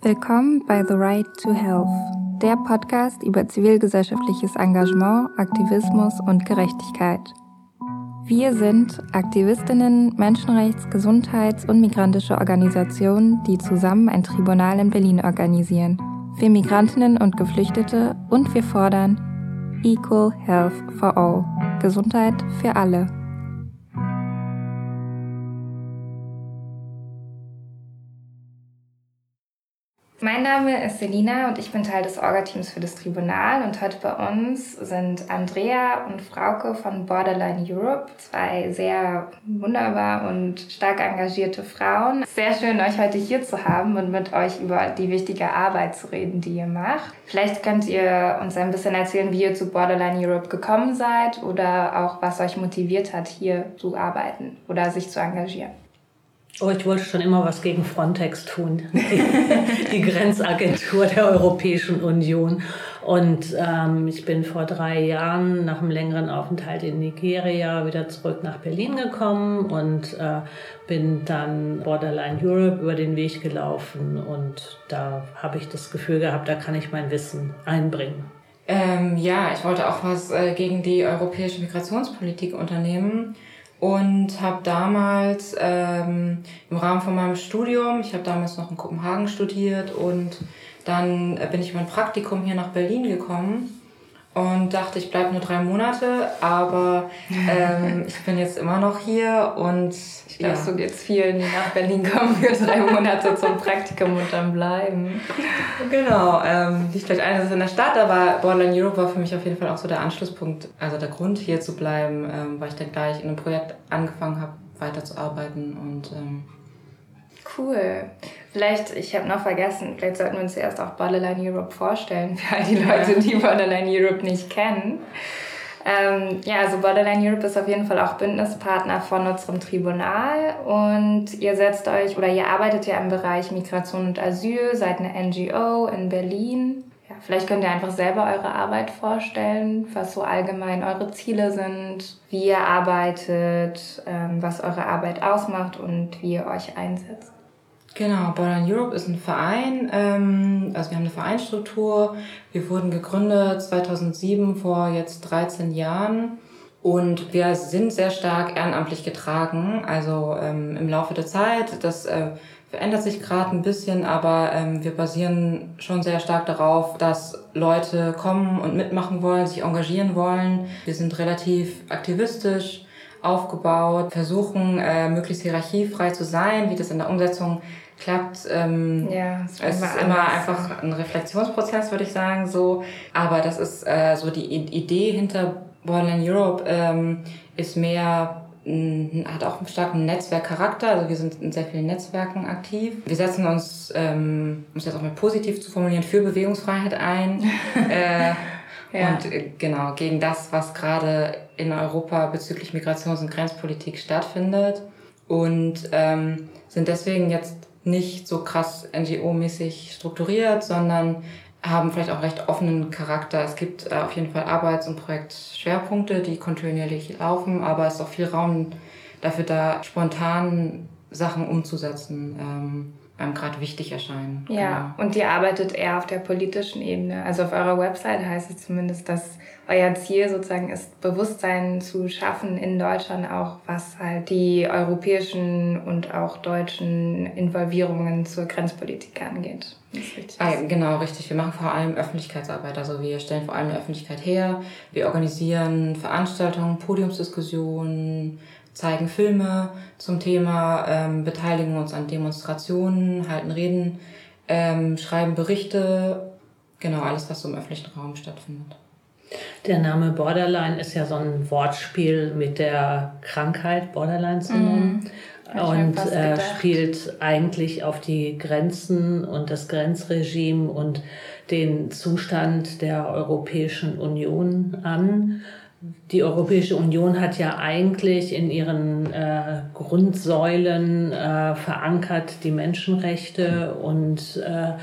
Willkommen bei The Right to Health, der Podcast über zivilgesellschaftliches Engagement, Aktivismus und Gerechtigkeit. Wir sind Aktivistinnen, Menschenrechts-, Gesundheits- und migrantische Organisationen, die zusammen ein Tribunal in Berlin organisieren, für Migrantinnen und Geflüchtete, und wir fordern Equal Health for All, Gesundheit für alle. Mein Name ist Selina und ich bin Teil des Orga-Teams für das Tribunal, und heute bei uns sind Andrea und Frauke von Borderline Europe, zwei sehr wunderbar und stark engagierte Frauen. Sehr schön, euch heute hier zu haben und mit euch über die wichtige Arbeit zu reden, die ihr macht. Vielleicht könnt ihr uns ein bisschen erzählen, wie ihr zu Borderline Europe gekommen seid oder auch, was euch motiviert hat, hier zu arbeiten oder sich zu engagieren. Oh, ich wollte schon immer was gegen Frontex tun, die Grenzagentur der Europäischen Union. Und ich bin vor 3 Jahren nach einem längeren Aufenthalt in Nigeria wieder zurück nach Berlin gekommen und bin dann Borderline Europe über den Weg gelaufen. Und da habe ich das Gefühl gehabt, da kann ich mein Wissen einbringen. Ich wollte auch was gegen die europäische Migrationspolitik unternehmen. Und habe damals im Rahmen von meinem Studium, ich habe damals noch in Kopenhagen studiert, und dann bin ich über ein Praktikum hier nach Berlin gekommen und dachte, ich bleibe nur 3 Monate, aber ich bin jetzt immer noch hier. Und ich glaube, so geht's vielen, die nach Berlin kommen für 3 Monate zum Praktikum und dann bleiben. Genau, liegt vielleicht eines in der Stadt, aber Borderline Europe war für mich auf jeden Fall auch so der Anschlusspunkt, also der Grund, hier zu bleiben, weil ich dann gleich in einem Projekt angefangen habe, weiterzuarbeiten. Und cool. Vielleicht, ich habe noch vergessen, vielleicht sollten wir uns zuerst auch Borderline Europe vorstellen, für all die Leute, die Borderline Europe nicht kennen. Also Borderline Europe ist auf jeden Fall auch Bündnispartner von unserem Tribunal, und ihr setzt euch oder ihr arbeitet ja im Bereich Migration und Asyl, seid eine NGO in Berlin. Ja, vielleicht könnt ihr einfach selber eure Arbeit vorstellen, was so allgemein eure Ziele sind, wie ihr arbeitet, was eure Arbeit ausmacht und wie ihr euch einsetzt. Genau, Borderline Europe ist ein Verein, also wir haben eine Vereinsstruktur. Wir wurden gegründet 2007, vor jetzt 13 Jahren. Und wir sind sehr stark ehrenamtlich getragen, also im Laufe der Zeit. Das verändert sich gerade ein bisschen, aber wir basieren schon sehr stark darauf, dass Leute kommen und mitmachen wollen, sich engagieren wollen. Wir sind relativ aktivistisch aufgebaut, versuchen möglichst hierarchiefrei zu sein. Wie das in der Umsetzung klappt, es ist immer einfach ein Reflexionsprozess, würde ich sagen, so. Aber das ist so die Idee hinter Borderline Europe, ist mehr, hat auch einen starken Netzwerkcharakter. Also wir sind in sehr vielen Netzwerken aktiv. Wir setzen uns, um es jetzt auch mal positiv zu formulieren, für Bewegungsfreiheit ein. Und genau, gegen das, was gerade in Europa bezüglich Migrations- und Grenzpolitik stattfindet. Und sind deswegen jetzt nicht so krass NGO-mäßig strukturiert, sondern haben vielleicht auch recht offenen Charakter. Es gibt auf jeden Fall Arbeits- und Projektschwerpunkte, die kontinuierlich laufen, aber es ist auch viel Raum dafür da, spontan Sachen umzusetzen, einem gerade wichtig erscheinen. Ja, genau. Und ihr arbeitet eher auf der politischen Ebene. Also auf eurer Website heißt es zumindest, dass euer Ziel sozusagen ist, Bewusstsein zu schaffen in Deutschland, auch was halt die europäischen und auch deutschen Involvierungen zur Grenzpolitik angeht. Genau, richtig. Wir machen vor allem Öffentlichkeitsarbeit. Also wir stellen vor allem eine Öffentlichkeit her. Wir organisieren Veranstaltungen, Podiumsdiskussionen, zeigen Filme zum Thema, beteiligen uns an Demonstrationen, halten Reden, schreiben Berichte, genau, alles, was so im öffentlichen Raum stattfindet. Der Name Borderline ist ja so ein Wortspiel mit der Krankheit Borderline-Syndrom und spielt eigentlich auf die Grenzen und das Grenzregime und den Zustand der Europäischen Union an. Die Europäische Union hat ja eigentlich in ihren Grundsäulen verankert die Menschenrechte und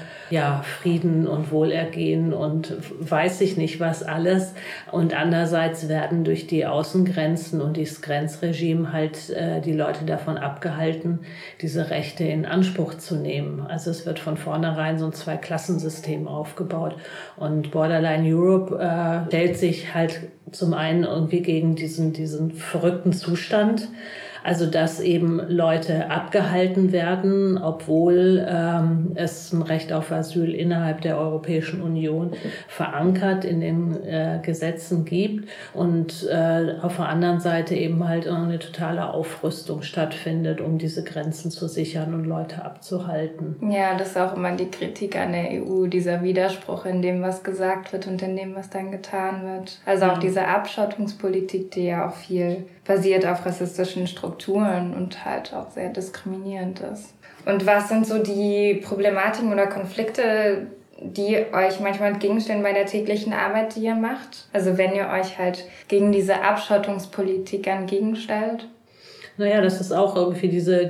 Frieden und Wohlergehen und weiß ich nicht was alles. Und andererseits werden durch die Außengrenzen und dieses Grenzregime halt die Leute davon abgehalten, diese Rechte in Anspruch zu nehmen. Also es wird von vornherein so ein Zweiklassensystem aufgebaut. Und Borderline Europe stellt sich halt zum einen irgendwie gegen diesen verrückten Zustand, also dass eben Leute abgehalten werden, obwohl es ein Recht auf Asyl innerhalb der Europäischen Union verankert in den Gesetzen gibt und auf der anderen Seite eben halt eine totale Aufrüstung stattfindet, um diese Grenzen zu sichern und Leute abzuhalten. Ja, das ist auch immer die Kritik an der EU, dieser Widerspruch in dem, was gesagt wird und in dem, was dann getan wird. Also auch diese Abschottungspolitik, die ja auch viel basiert auf rassistischen Strukturen und halt auch sehr diskriminierend ist. Und was sind so die Problematiken oder Konflikte, die euch manchmal entgegenstehen bei der täglichen Arbeit, die ihr macht? Also wenn ihr euch halt gegen diese Abschottungspolitik entgegenstellt? Naja, das ist auch irgendwie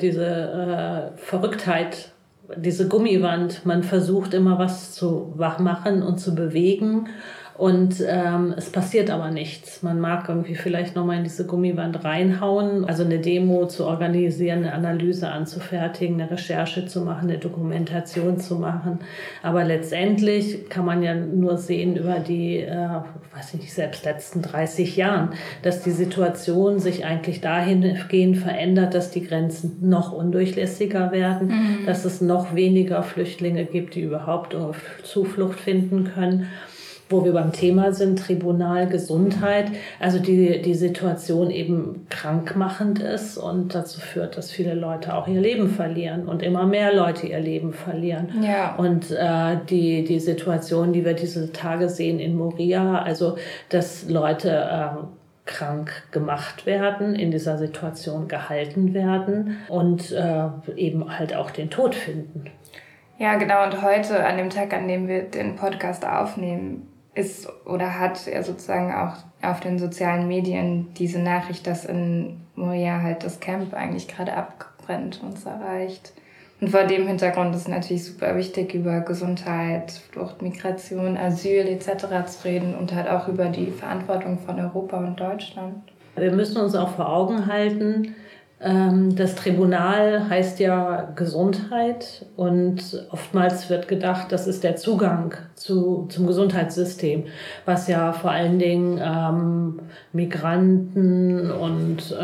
diese Verrücktheit, diese Gummiwand. Man versucht immer was zu machen und zu bewegen. Und es passiert aber nichts. Man mag irgendwie vielleicht nochmal in diese Gummiwand reinhauen, also eine Demo zu organisieren, eine Analyse anzufertigen, eine Recherche zu machen, eine Dokumentation zu machen. Aber letztendlich kann man ja nur sehen über die, selbst letzten 30 Jahren, dass die Situation sich eigentlich dahingehend verändert, dass die Grenzen noch undurchlässiger werden, dass es noch weniger Flüchtlinge gibt, die überhaupt Zuflucht finden können. Wo wir beim Thema sind, Tribunal, Gesundheit, also die Situation eben krankmachend ist und dazu führt, dass viele Leute auch ihr Leben verlieren und immer mehr Leute ihr Leben verlieren. Ja. Und die Situation, die wir diese Tage sehen in Moria, also dass Leute krank gemacht werden, in dieser Situation gehalten werden und eben halt auch den Tod finden. Ja, genau. Und heute, an dem Tag, an dem wir den Podcast aufnehmen, hat er sozusagen auch auf den sozialen Medien diese Nachricht, dass in Moria halt das Camp eigentlich gerade abbrennt, uns erreicht. Und vor dem Hintergrund ist es natürlich super wichtig, über Gesundheit, Flucht, Migration, Asyl etc. zu reden und halt auch über die Verantwortung von Europa und Deutschland. Wir müssen uns auch vor Augen halten, das Tribunal heißt ja Gesundheit und oftmals wird gedacht, das ist der Zugang zum Gesundheitssystem, was ja vor allen Dingen Migranten und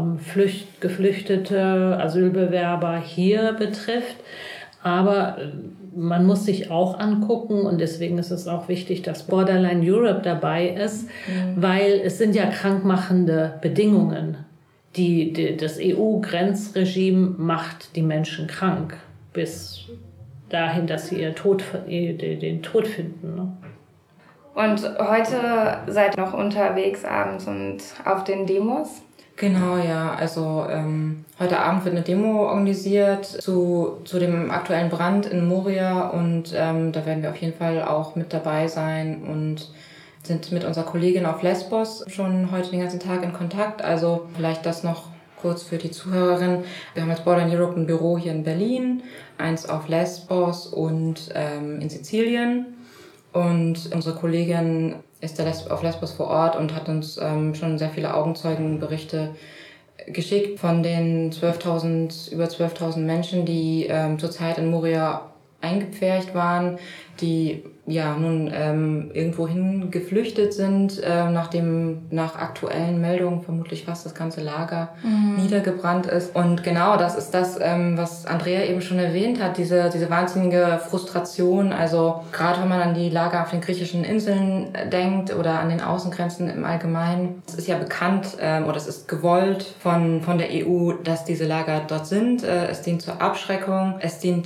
Geflüchtete, Asylbewerber hier betrifft. Aber man muss sich auch angucken und deswegen ist es auch wichtig, dass Borderline Europe dabei ist, weil es sind ja krankmachende Bedingungen. Das EU-Grenzregime macht die Menschen krank, bis dahin, dass sie den Tod finden. Ne? Und heute seid ihr noch unterwegs abends und auf den Demos? Genau, ja. Also heute Abend wird eine Demo organisiert zu dem aktuellen Brand in Moria und da werden wir auf jeden Fall auch mit dabei sein und sind mit unserer Kollegin auf Lesbos schon heute den ganzen Tag in Kontakt. Also vielleicht das noch kurz für die Zuhörerin. Wir haben jetzt Borderline Europe ein Büro hier in Berlin, eins auf Lesbos und in Sizilien. Und unsere Kollegin ist auf Lesbos vor Ort und hat uns schon sehr viele Augenzeugenberichte geschickt von den über 12.000 Menschen, die zurzeit in Moria eingepfercht waren, die ja nun irgendwohin geflüchtet sind, nach aktuellen Meldungen vermutlich fast das ganze Lager niedergebrannt ist. Und genau das ist das, was Andrea eben schon erwähnt hat, diese wahnsinnige Frustration. Also gerade wenn man an die Lager auf den griechischen Inseln denkt oder an den Außengrenzen im Allgemeinen. Es ist ja bekannt oder es ist gewollt von der EU, dass diese Lager dort sind. Es dient zur Abschreckung. Es dient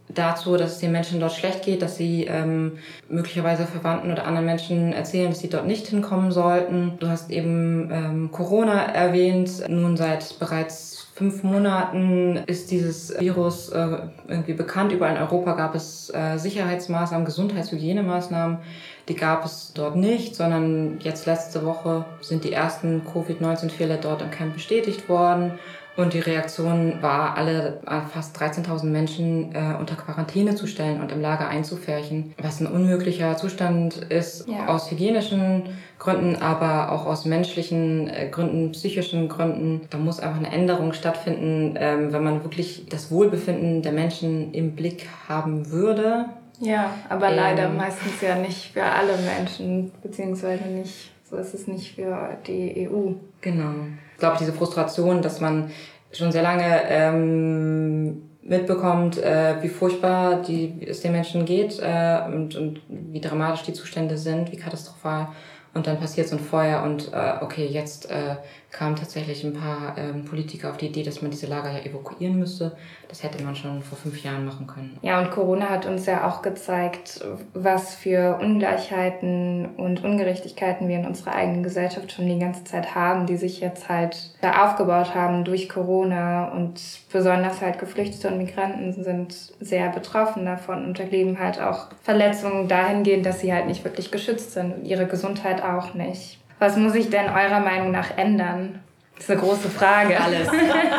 dazu, dass es den Menschen dort schlecht geht, dass sie möglicherweise Verwandten oder anderen Menschen erzählen, dass sie dort nicht hinkommen sollten. Du hast eben Corona erwähnt. Nun seit bereits 5 Monaten ist dieses Virus irgendwie bekannt. Überall in Europa gab es Sicherheitsmaßnahmen, Gesundheitshygienemaaßnahmen. Die gab es dort nicht, sondern jetzt letzte Woche sind die ersten Covid-19-Fälle dort im Camp bestätigt worden. Und die Reaktion war, alle fast 13.000 Menschen unter Quarantäne zu stellen und im Lager einzufärchen, was ein unmöglicher Zustand ist, aus hygienischen Gründen, aber auch aus menschlichen Gründen, psychischen Gründen. Da muss einfach eine Änderung stattfinden, wenn man wirklich das Wohlbefinden der Menschen im Blick haben würde. Ja, aber leider meistens ja nicht für alle Menschen, beziehungsweise nicht, so ist es nicht für die EU. Genau. Ich glaube, diese Frustration, dass man schon sehr lange mitbekommt, wie furchtbar es den Menschen geht und wie dramatisch die Zustände sind, wie katastrophal. Und dann passiert so ein Feuer und okay, jetzt kamen tatsächlich ein paar Politiker auf die Idee, dass man diese Lager ja evakuieren müsste. Das hätte man schon vor 5 Jahren machen können. Ja, und Corona hat uns ja auch gezeigt, was für Ungleichheiten und Ungerechtigkeiten wir in unserer eigenen Gesellschaft schon die ganze Zeit haben, die sich jetzt halt da aufgebaut haben durch Corona. Und besonders halt Geflüchtete und Migranten sind sehr betroffen davon und erleben halt auch Verletzungen dahingehend, dass sie halt nicht wirklich geschützt sind und ihre Gesundheit auch nicht. Was muss sich denn eurer Meinung nach ändern? Das ist eine große Frage. Alles.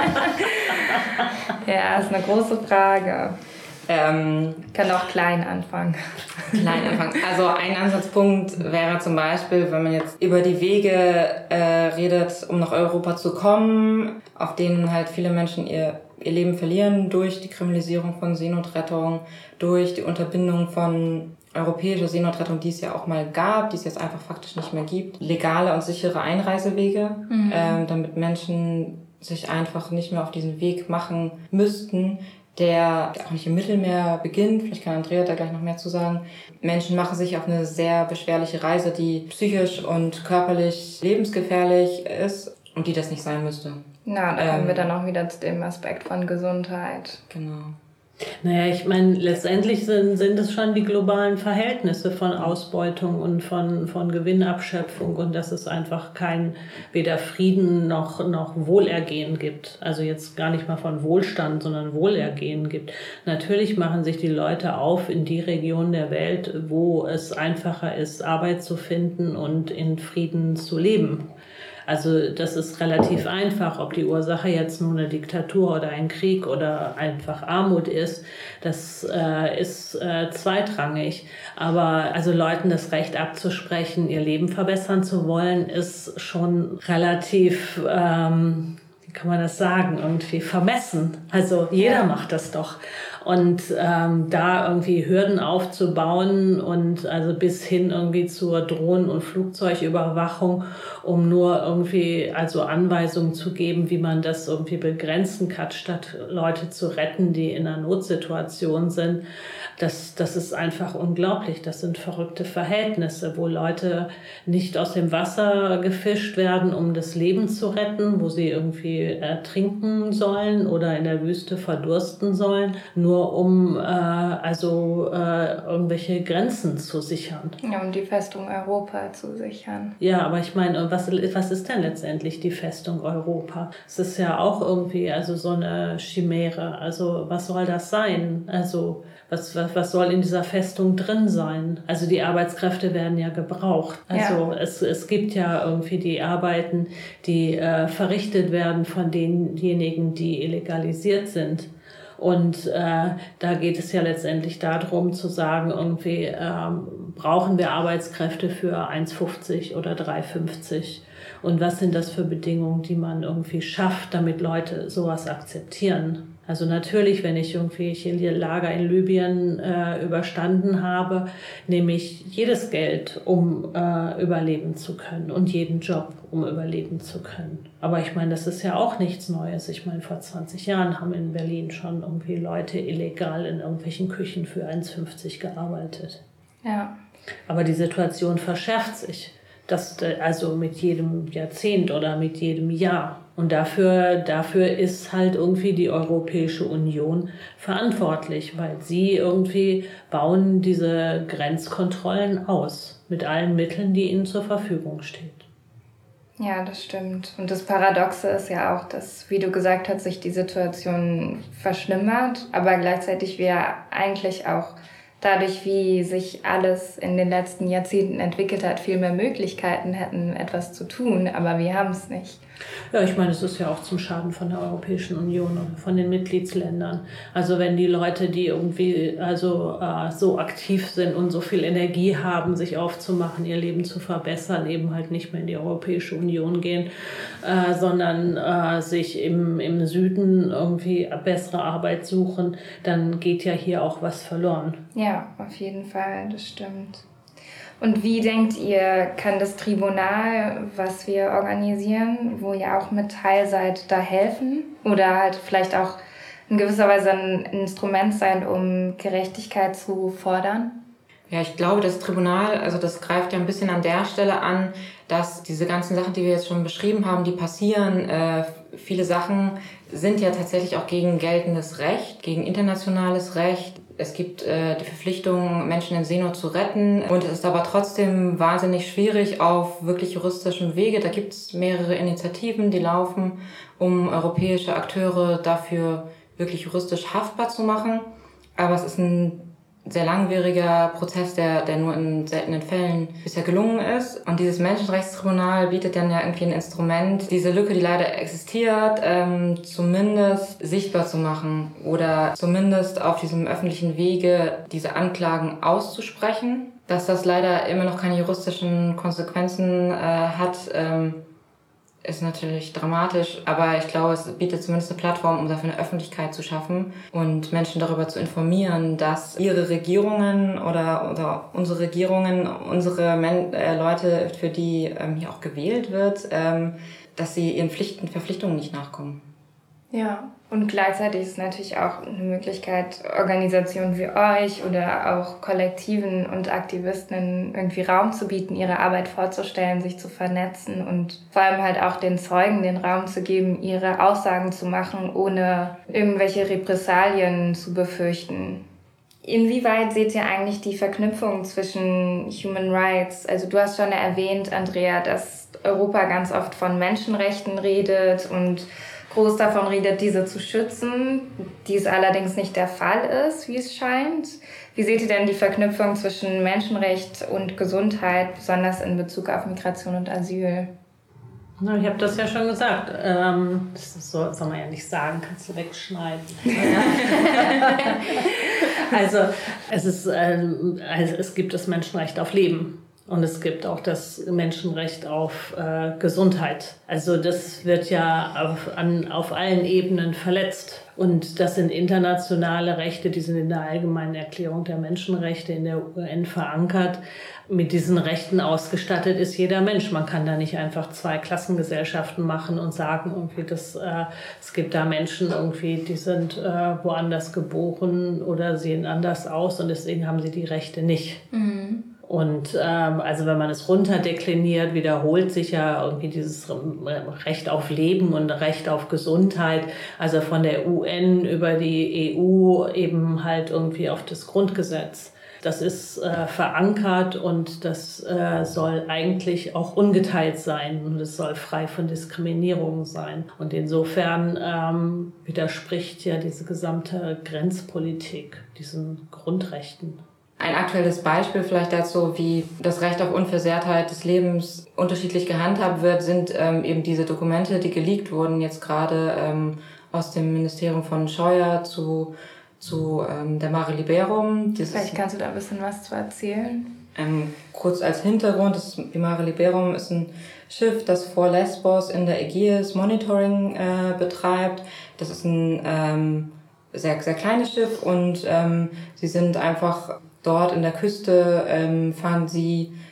Ja, ist eine große Frage. Kann auch klein anfangen. Also ein Ansatzpunkt wäre zum Beispiel, wenn man jetzt über die Wege redet, um nach Europa zu kommen, auf denen halt viele Menschen ihr Leben verlieren durch die Kriminalisierung von Seenotrettung, durch die Unterbindung von europäischer Seenotrettung, die es ja auch mal gab, die es jetzt einfach faktisch nicht mehr gibt. Legale und sichere Einreisewege, damit Menschen sich einfach nicht mehr auf diesen Weg machen müssten, der auch nicht im Mittelmeer beginnt. Vielleicht kann Andrea da gleich noch mehr zu sagen. Menschen machen sich auf eine sehr beschwerliche Reise, die psychisch und körperlich lebensgefährlich ist und die das nicht sein müsste. Na, da kommen wir dann auch wieder zu dem Aspekt von Gesundheit. Genau. Naja, ich meine, letztendlich sind es schon die globalen Verhältnisse von Ausbeutung und von Gewinnabschöpfung und dass es einfach weder Frieden noch Wohlergehen gibt. Also jetzt gar nicht mal von Wohlstand, sondern Wohlergehen gibt. Natürlich machen sich die Leute auf in die Region der Welt, wo es einfacher ist, Arbeit zu finden und in Frieden zu leben. Also das ist relativ einfach, ob die Ursache jetzt nur eine Diktatur oder ein Krieg oder einfach Armut ist, das ist zweitrangig. Aber also Leuten das Recht abzusprechen, ihr Leben verbessern zu wollen, ist schon relativ, wie kann man das sagen, irgendwie vermessen. Also jeder macht das doch. Und da irgendwie Hürden aufzubauen und also bis hin irgendwie zur Drohnen- und Flugzeugüberwachung, um nur irgendwie also Anweisungen zu geben, wie man das irgendwie begrenzen kann, statt Leute zu retten, die in einer Notsituation sind. Das ist einfach unglaublich. Das sind verrückte Verhältnisse, wo Leute nicht aus dem Wasser gefischt werden, um das Leben zu retten, wo sie irgendwie ertrinken sollen oder in der Wüste verdursten sollen, nur um irgendwelche Grenzen zu sichern. Ja, um die Festung Europa zu sichern. Ja, aber ich meine, was ist denn letztendlich die Festung Europa? Es ist ja auch irgendwie also so eine Chimäre. Also was soll das sein? Also was soll in dieser Festung drin sein? Also die Arbeitskräfte werden ja gebraucht. Also es gibt ja irgendwie die Arbeiten, die verrichtet werden von denjenigen, die illegalisiert sind. Und da geht es ja letztendlich darum zu sagen, irgendwie brauchen wir Arbeitskräfte für 1,50 oder 3,50. Und was sind das für Bedingungen, die man irgendwie schafft, damit Leute sowas akzeptieren? Also natürlich, wenn ich irgendwelche Lager in Libyen überstanden habe, nehme ich jedes Geld, um überleben zu können und jeden Job, um überleben zu können. Aber ich meine, das ist ja auch nichts Neues. Ich meine, vor 20 Jahren haben in Berlin schon irgendwie Leute illegal in irgendwelchen Küchen für 1,50 gearbeitet. Ja. Aber die Situation verschärft sich. Also mit jedem Jahrzehnt oder mit jedem Jahr. Und dafür ist halt irgendwie die Europäische Union verantwortlich, weil sie irgendwie bauen diese Grenzkontrollen aus mit allen Mitteln, die ihnen zur Verfügung stehen. Ja, das stimmt. Und das Paradoxe ist ja auch, dass, wie du gesagt hast, sich die Situation verschlimmert, aber gleichzeitig wir eigentlich auch dadurch, wie sich alles in den letzten Jahrzehnten entwickelt hat, viel mehr Möglichkeiten hätten, etwas zu tun, aber wir haben es nicht. Ja, ich meine, es ist ja auch zum Schaden von der Europäischen Union und von den Mitgliedsländern. Also wenn die Leute, die irgendwie so aktiv sind und so viel Energie haben, sich aufzumachen, ihr Leben zu verbessern, eben halt nicht mehr in die Europäische Union gehen, sondern sich im Süden irgendwie bessere Arbeit suchen, dann geht ja hier auch was verloren. Ja, auf jeden Fall, das stimmt. Und wie denkt ihr, kann das Tribunal, was wir organisieren, wo ihr auch mit teil seid, da helfen? Oder halt vielleicht auch in gewisser Weise ein Instrument sein, um Gerechtigkeit zu fordern? Ja, ich glaube, das Tribunal, also das greift ja ein bisschen an der Stelle an, dass diese ganzen Sachen, die wir jetzt schon beschrieben haben, die passieren, viele Sachen sind ja tatsächlich auch gegen geltendes Recht, gegen internationales Recht. Es gibt die Verpflichtung, Menschen in Seenot zu retten. Und es ist aber trotzdem wahnsinnig schwierig auf wirklich juristischem Wege. Da gibt es mehrere Initiativen, die laufen, um europäische Akteure dafür wirklich juristisch haftbar zu machen. Aber es ist ein sehr langwieriger Prozess, der nur in seltenen Fällen bisher gelungen ist. Und dieses Menschenrechtstribunal bietet dann ja irgendwie ein Instrument, diese Lücke, die leider existiert, zumindest sichtbar zu machen oder zumindest auf diesem öffentlichen Wege diese Anklagen auszusprechen. Dass das leider immer noch keine juristischen Konsequenzen hat, ist natürlich dramatisch, aber ich glaube, es bietet zumindest eine Plattform, um dafür eine Öffentlichkeit zu schaffen und Menschen darüber zu informieren, dass ihre Regierungen oder unsere Regierungen, unsere Leute, für die hier auch gewählt wird, dass sie ihren Verpflichtungen nicht nachkommen. Ja, und gleichzeitig ist es natürlich auch eine Möglichkeit, Organisationen wie euch oder auch Kollektiven und Aktivistinnen irgendwie Raum zu bieten, ihre Arbeit vorzustellen, sich zu vernetzen und vor allem halt auch den Zeugen den Raum zu geben, ihre Aussagen zu machen, ohne irgendwelche Repressalien zu befürchten. Inwieweit seht ihr eigentlich die Verknüpfung zwischen Human Rights? Also du hast schon erwähnt, Andrea, dass Europa ganz oft von Menschenrechten redet und groß davon redet, diese zu schützen, dies allerdings nicht der Fall ist, wie es scheint. Wie seht ihr denn die Verknüpfung zwischen Menschenrecht und Gesundheit, besonders in Bezug auf Migration und Asyl? Na, ich habe das ja schon gesagt. Das soll man ja nicht sagen, kannst du wegschneiden. Also es gibt das Menschenrecht auf Leben. Und es gibt auch das Menschenrecht auf Gesundheit. Also das wird ja auf allen Ebenen verletzt. Und das sind internationale Rechte, die sind in der Allgemeinen Erklärung der Menschenrechte in der UN verankert. Mit diesen Rechten ausgestattet ist jeder Mensch. Man kann da nicht einfach 2 Klassengesellschaften machen und sagen, irgendwie, es gibt da Menschen, irgendwie, die sind woanders geboren oder sehen anders aus und deswegen haben sie die Rechte nicht. Mhm. Und also wenn man es runterdekliniert, wiederholt sich ja irgendwie dieses Recht auf Leben und Recht auf Gesundheit, also von der UN über die EU eben halt irgendwie auf das Grundgesetz. Das ist verankert und das soll eigentlich auch ungeteilt sein und es soll frei von Diskriminierung sein. Und insofern widerspricht ja diese gesamte Grenzpolitik diesen Grundrechten. Ein aktuelles Beispiel vielleicht dazu, wie das Recht auf Unversehrtheit des Lebens unterschiedlich gehandhabt wird, sind eben diese Dokumente, die geleakt wurden, jetzt gerade aus dem Ministerium von Scheuer zu der Mare Liberum. Vielleicht kannst du da ein bisschen was zu erzählen. Kurz als Hintergrund, die Mare Liberum ist ein Schiff, das vor Lesbos in der Ägäis Monitoring betreibt. Das ist ein sehr, sehr kleines Schiff und sie sind einfach dort in der Küste, fahren sie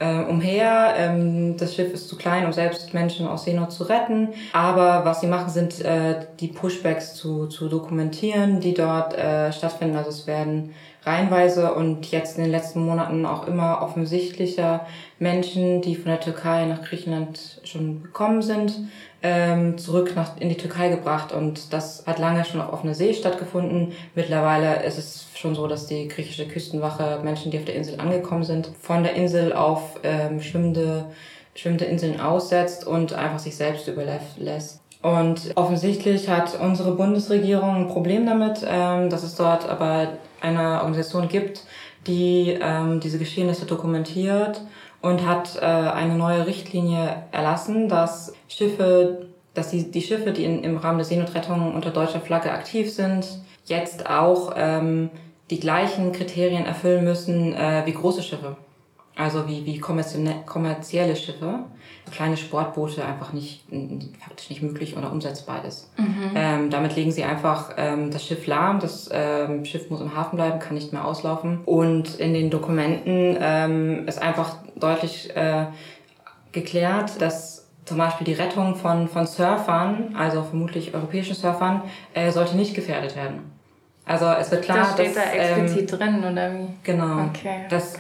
umher. Das Schiff ist zu klein, um selbst Menschen aus Seenot zu retten. Aber was sie machen, sind die Pushbacks zu dokumentieren, die dort stattfinden. Also es werden reihenweise und jetzt in den letzten Monaten auch immer offensichtlicher Menschen, die von der Türkei nach Griechenland schon gekommen sind, zurück in die Türkei gebracht. Und das hat lange schon auf offener See stattgefunden. Mittlerweile ist es schon so, dass die griechische Küstenwache Menschen, die auf der Insel angekommen sind, von der Insel auf schwimmende Inseln aussetzt und einfach sich selbst überlässt. Und offensichtlich hat unsere Bundesregierung ein Problem damit, dass es dort aber eine Organisation gibt, die diese Geschehnisse dokumentiert und hat eine neue Richtlinie erlassen, dass die Schiffe, die im Rahmen der Seenotrettung unter deutscher Flagge aktiv sind, jetzt auch die gleichen Kriterien erfüllen müssen wie große Schiffe. Also wie kommerzielle Schiffe. Kleine Sportboote einfach faktisch nicht möglich oder umsetzbar ist. Damit legen sie einfach das Schiff lahm. Das Schiff muss im Hafen bleiben, kann nicht mehr auslaufen. Und in den Dokumenten ist einfach deutlich geklärt, dass zum Beispiel die Rettung von Surfern, also vermutlich europäischen Surfern, sollte nicht gefährdet werden. Also es wird klar, das steht da explizit drin, oder wie? Genau. Okay, dass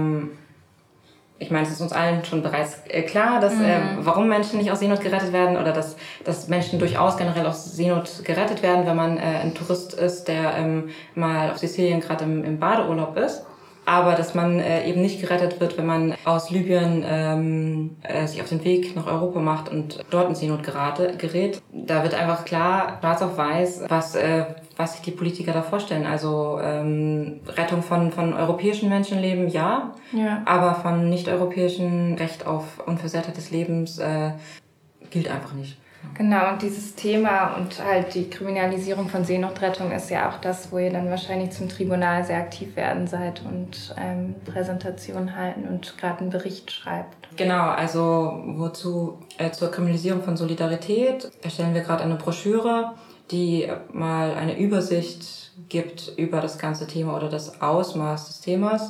ich meine, es ist uns allen schon bereits klar, dass warum Menschen nicht aus Seenot gerettet werden oder dass Menschen durchaus generell aus Seenot gerettet werden, wenn man ein Tourist ist, der mal auf Sizilien gerade im Badeurlaub ist. Aber dass man eben nicht gerettet wird, wenn man aus Libyen sich auf den Weg nach Europa macht und dort in Seenot gerät. Da wird einfach klar, schwarz auf weiß, was sich die Politiker da vorstellen. Also Rettung von europäischen Menschenleben, ja. Aber von nicht-europäischen Recht auf Unversehrtheit des Lebens gilt einfach nicht. Genau, und dieses Thema und halt die Kriminalisierung von Seenotrettung ist ja auch das, wo ihr dann wahrscheinlich zum Tribunal sehr aktiv werden seid und Präsentationen halten und gerade einen Bericht schreibt. Genau, also zur Kriminalisierung von Solidarität erstellen wir gerade eine Broschüre, die mal eine Übersicht gibt über das ganze Thema oder das Ausmaß des Themas.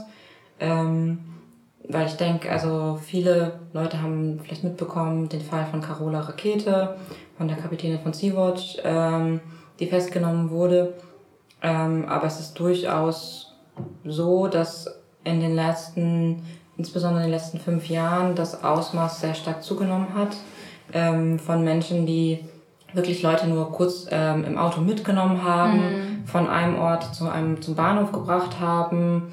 Weil ich denke, also viele Leute haben vielleicht mitbekommen, den Fall von Carola Rakete, von der Kapitänin von Sea-Watch, die festgenommen wurde. Aber es ist durchaus so, dass insbesondere in den letzten 5 Jahren, das Ausmaß sehr stark zugenommen hat, von Menschen, die wirklich Leute nur kurz im Auto mitgenommen haben, von einem Ort zum Bahnhof gebracht haben,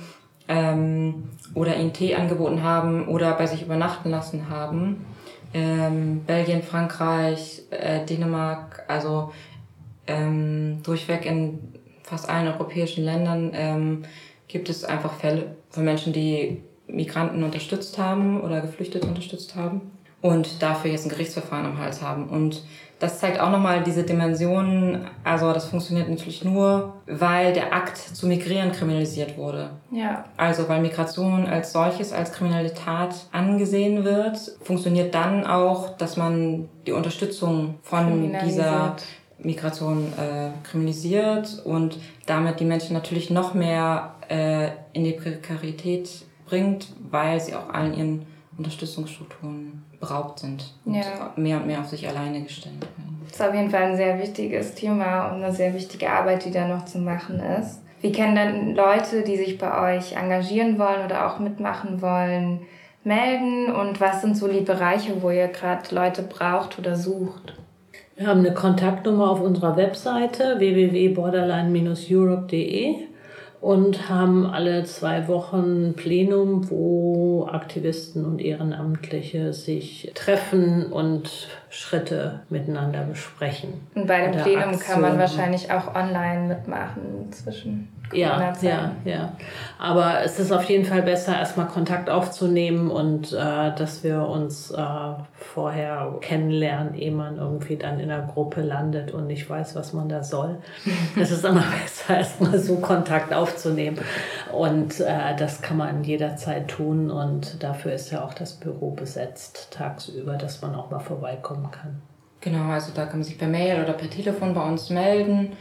oder ihnen Tee angeboten haben oder bei sich übernachten lassen haben. Belgien, Frankreich, Dänemark, also durchweg in fast allen europäischen Ländern gibt es einfach Fälle von Menschen, die Migranten unterstützt haben oder Geflüchtete unterstützt haben und dafür jetzt ein Gerichtsverfahren am Hals haben. Und das zeigt auch nochmal diese Dimensionen, also das funktioniert natürlich nur, weil der Akt zu migrieren kriminalisiert wurde. Ja. Also weil Migration als solches, als kriminelle Tat angesehen wird, funktioniert dann auch, dass man die Unterstützung von dieser Migration kriminalisiert und damit die Menschen natürlich noch mehr in die Prekarität bringt, weil sie auch allen ihren Unterstützungsstrukturen beraubt sind und mehr und mehr auf sich alleine gestellt werden. Das ist auf jeden Fall ein sehr wichtiges Thema und eine sehr wichtige Arbeit, die da noch zu machen ist. Wie können dann Leute, die sich bei euch engagieren wollen oder auch mitmachen wollen, melden? Und was sind so die Bereiche, wo ihr gerade Leute braucht oder sucht? Wir haben eine Kontaktnummer auf unserer Webseite www.borderline-europe.de und haben alle 2 Wochen Plenum, wo Aktivisten und Ehrenamtliche sich treffen und Schritte miteinander besprechen. Und bei dem Plenum kann man wahrscheinlich auch online mitmachen zwischen Corona-Zeiten. Ja. Aber es ist auf jeden Fall besser, erstmal Kontakt aufzunehmen und dass wir uns vorher kennenlernen, ehe man irgendwie dann in der Gruppe landet und nicht weiß, was man da soll. Es ist immer besser, erstmal so Kontakt aufzunehmen. Und das kann man jederzeit tun und dafür ist ja auch das Büro besetzt tagsüber, dass man auch mal vorbeikommen kann. Genau, also da kann man sich per Mail oder per Telefon bei uns melden.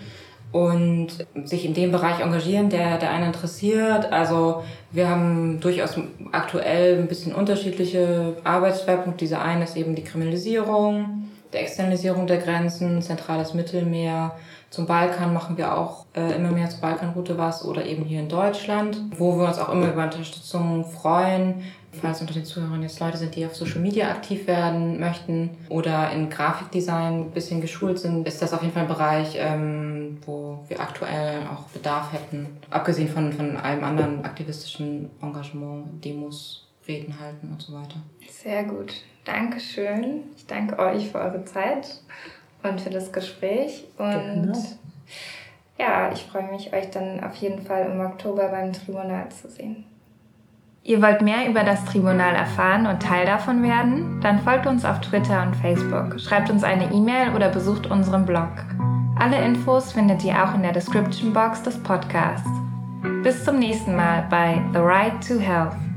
und sich in dem Bereich engagieren, der einen interessiert. Also wir haben durchaus aktuell ein bisschen unterschiedliche Arbeitsschwerpunkte. Dieser eine ist eben die Kriminalisierung, der Externalisierung der Grenzen, zentrales Mittelmeer. Zum Balkan machen wir auch immer mehr zur Balkanroute was oder eben hier in Deutschland, wo wir uns auch immer über Unterstützung freuen. Falls unter den Zuhörern jetzt Leute sind, die auf Social Media aktiv werden möchten oder in Grafikdesign ein bisschen geschult sind, ist das auf jeden Fall ein Bereich, wo wir aktuell auch Bedarf hätten. Abgesehen von allem anderen aktivistischen Engagement, Demos, Reden halten und so weiter. Sehr gut. Dankeschön. Ich danke euch für eure Zeit und für das Gespräch. Und ja, ich freue mich, euch dann auf jeden Fall im Oktober beim Tribunal zu sehen. Ihr wollt mehr über das Tribunal erfahren und Teil davon werden? Dann folgt uns auf Twitter und Facebook, schreibt uns eine E-Mail oder besucht unseren Blog. Alle Infos findet ihr auch in der Description Box des Podcasts. Bis zum nächsten Mal bei The Right to Health.